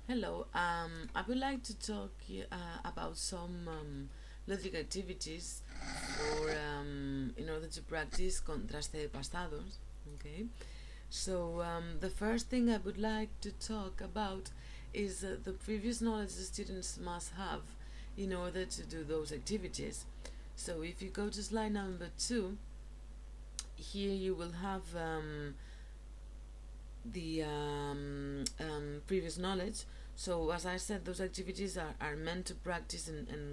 Hello. I would like to talk about some logic activities for in order to practice contraste de pasados. Okay. So the first thing I would like to talk about is the previous knowledge the students must have in order to do those activities. So if you go to slide number 2, here you will have the previous knowledge. So as I said, those activities are meant to practice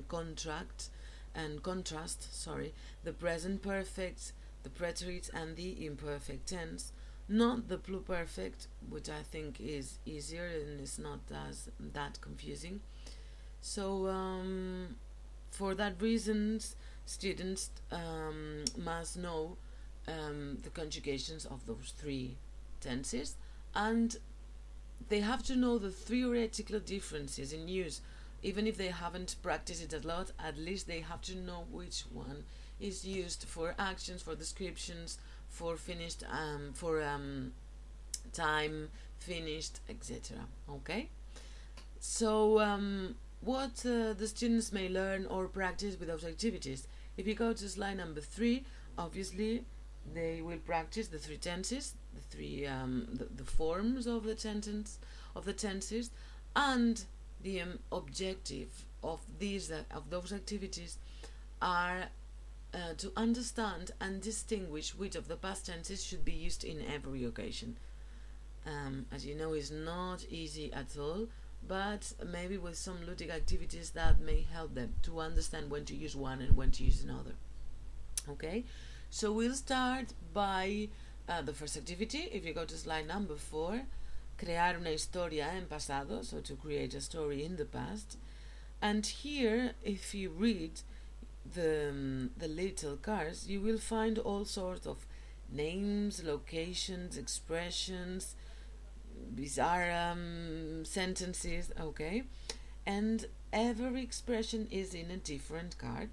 and contrast, the present perfect, the preterite and the imperfect tense, not the pluperfect, which I think is easier and is not as that confusing. So for that reasons, students must know the conjugations of those three tenses, and they have to know the theoretical differences in use. Even if they haven't practiced it a lot, at least they have to know which one is used for actions, for descriptions, for finished, for time, finished, etc. Okay? So, what the students may learn or practice with those activities. If you go to slide number 3, obviously they will practice the three tenses, the forms of the tenses, and the objective of those activities are to understand and distinguish which of the past tenses should be used in every occasion. As you know, it's not easy at all, but maybe with some ludic activities that may help them to understand when to use one and when to use another. Okay, so we'll start by the first activity. If you go to slide number 4, crear una historia en pasado, so to create a story in the past. And here, if you read the little cards, you will find all sorts of names, locations, expressions, bizarre sentences, okay? And every expression is in a different card.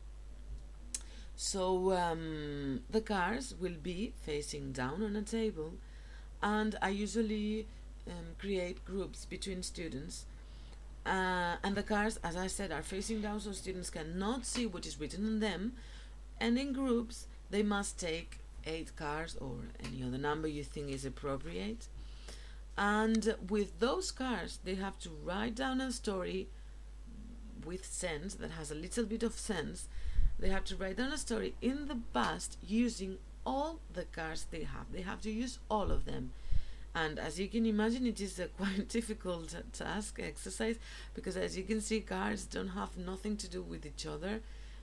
So the cards will be facing down on a table, and I usually create groups between students. And the cards, as I said, are facing down so students cannot see what is written on them. And in groups, they must take 8 cards or any other number you think is appropriate. And with those cards, they have to write down a story with sense, that has a little bit of sense. They have to write down a story in the past using all the cards they have. They have to use all of them. And as you can imagine, it is a quite difficult exercise, because as you can see, cards don't have nothing to do with each other.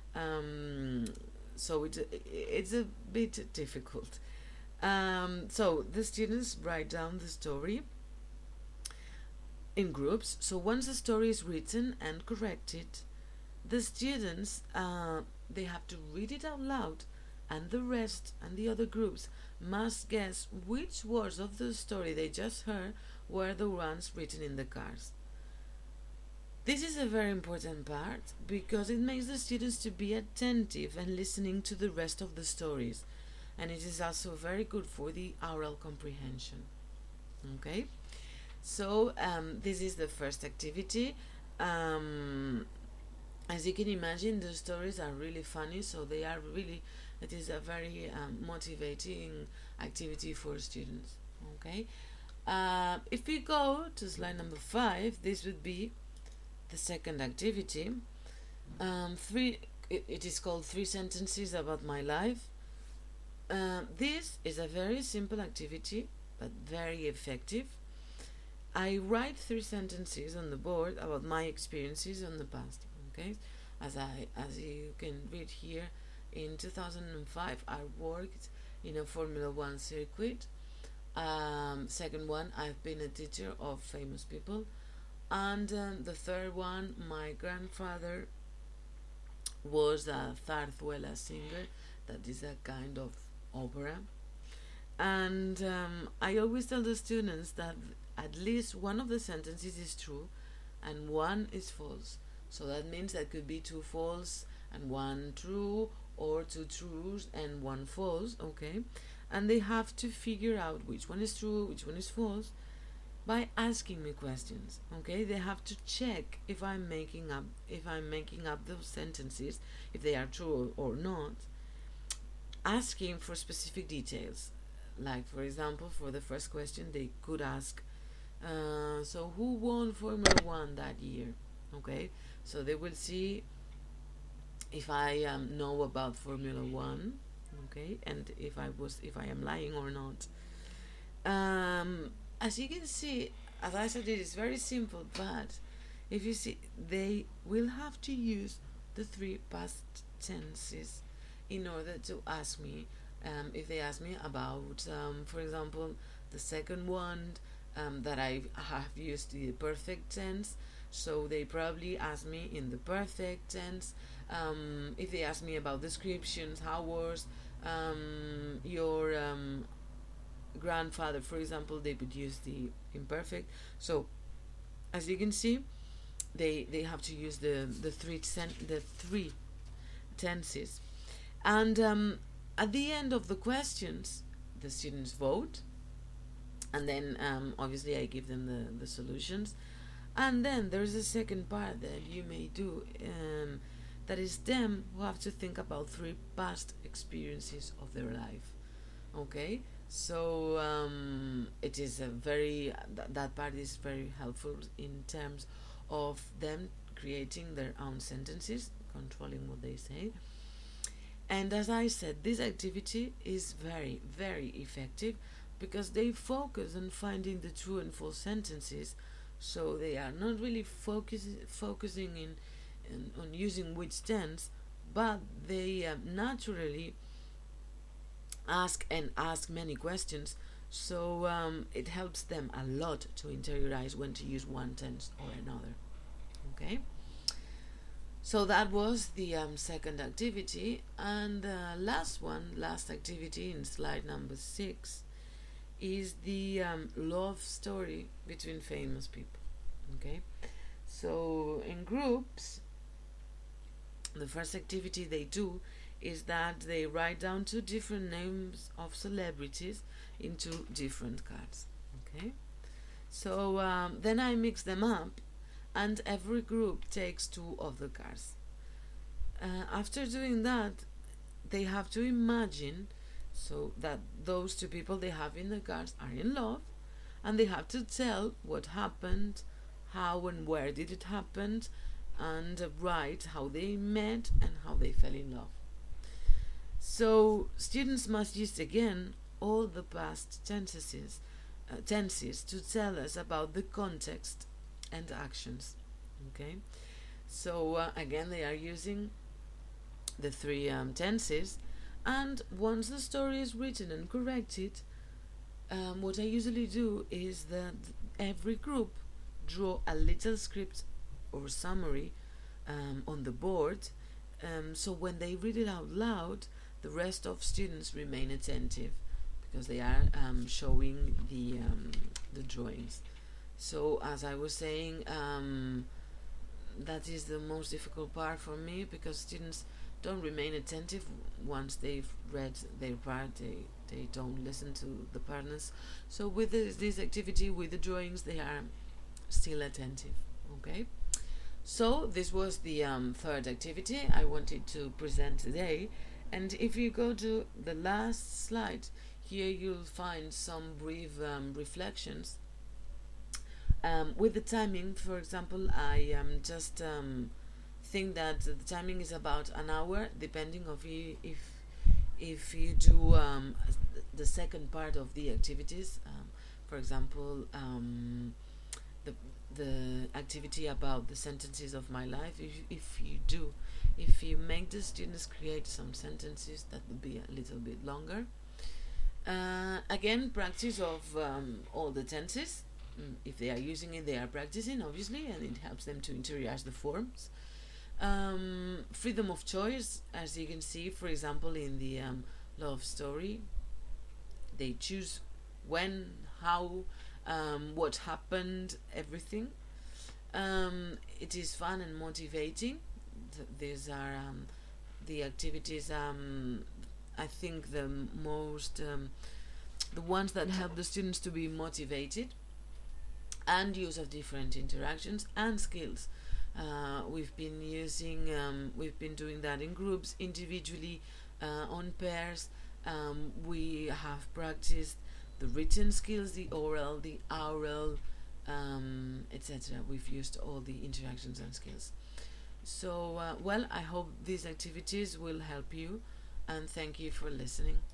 So it's a bit difficult. So the students write down the story in groups. So once the story is written and corrected, the students they have to read it out loud, and the rest and the other groups must guess which words of the story they just heard were the ones written in the cards. This is a very important part, because it makes the students to be attentive and listening to the rest of the stories, and it is also very good for the oral comprehension. Okay, so this is the first activity. As you can imagine, the stories are really funny, so it is a very motivating activity for students. Okay, if we go to slide number 5, this would be the second activity. It is called 3 sentences about my life. This is a very simple activity, but very effective. I write 3 sentences on the board about my experiences in the past. Okay, as you can read here, in 2005 I worked in a Formula 1 circuit. Second one, I've been a teacher of famous people. And the third one, my grandfather was a zarzuela singer, that is a kind of opera. And I always tell the students that at least one of the sentences is true and one is false. So that means that could be 2 false and 1 true, or 2 trues and 1 false, okay? And they have to figure out which one is true, which one is false, by asking me questions. Okay, they have to check if I'm making up those sentences, if they are true or not, asking for specific details. Like, for example, for the first question, they could ask, so who won Formula One that year? Okay, so they will see if I know about Formula One, okay, and if I am lying or not. As you can see, as I said, it is very simple, but if you see, they will have to use the three past tenses in order to ask me. If they ask me about, for example, the second one, that I have used the perfect tense, so they probably ask me in the perfect tense. If they ask me about descriptions, how was your grandfather, for example, they would use the imperfect. So, as you can see, they have to use the three tenses, and at the end of the questions, the students vote, and then obviously I give them the solutions, and then there's a second part that you may do. That is them who have to think about three past experiences of their life. Okay, so it is a very that part is very helpful in terms of them creating their own sentences, controlling what they say. And as I said, this activity is very, very effective because they focus on finding the true and false sentences. So they are not really focusing on using which tense, but they naturally ask many questions. So it helps them a lot to interiorize when to use one tense or another. Okay. So that was the second activity, and the last activity in slide number 6, is the love story between famous people. Okay, so in groups, the first activity they do is that they write down 2 different names of celebrities into different cards. Okay, so then I mix them up, and every group takes 2 of the cards. After doing that, they have to imagine so that those 2 people they have in the cards are in love, and they have to tell what happened, how and where did it happen, and write how they met and how they fell in love. So students must use again all the past tenses to tell us about the context and actions. Okay, so again they are using the 3 tenses, and once the story is written and corrected, what I usually do is that every group draw a little script or summary on the board, so when they read it out loud, the rest of students remain attentive because they are showing the drawings. So as I was saying, that is the most difficult part for me because students don't remain attentive once they've read their part. They don't listen to the partners. So with this activity, with the drawings, they are still attentive. Okay. So this was the third activity I wanted to present today. And if you go to the last slide, here you'll find some brief reflections. With the timing, for example, I just think that the timing is about an hour, depending of if you do the second part of the activities. For example, the activity about the sentences of my life. If you make the students create some sentences, that would be a little bit longer. Again, practice of all the tenses. If they are using it, they are practicing, obviously, and it helps them to interiorize the forms. Freedom of choice, as you can see, for example, in the love story, they choose when, how, what happened, everything. It is fun and motivating. These are the activities. I think the ones that help the students to be motivated. and use of different interactions and skills. We've been doing that in groups, individually, on pairs. We have practiced the written skills, the oral, the oral, etc. We've used all the interactions and skills. So, I hope these activities will help you, and thank you for listening.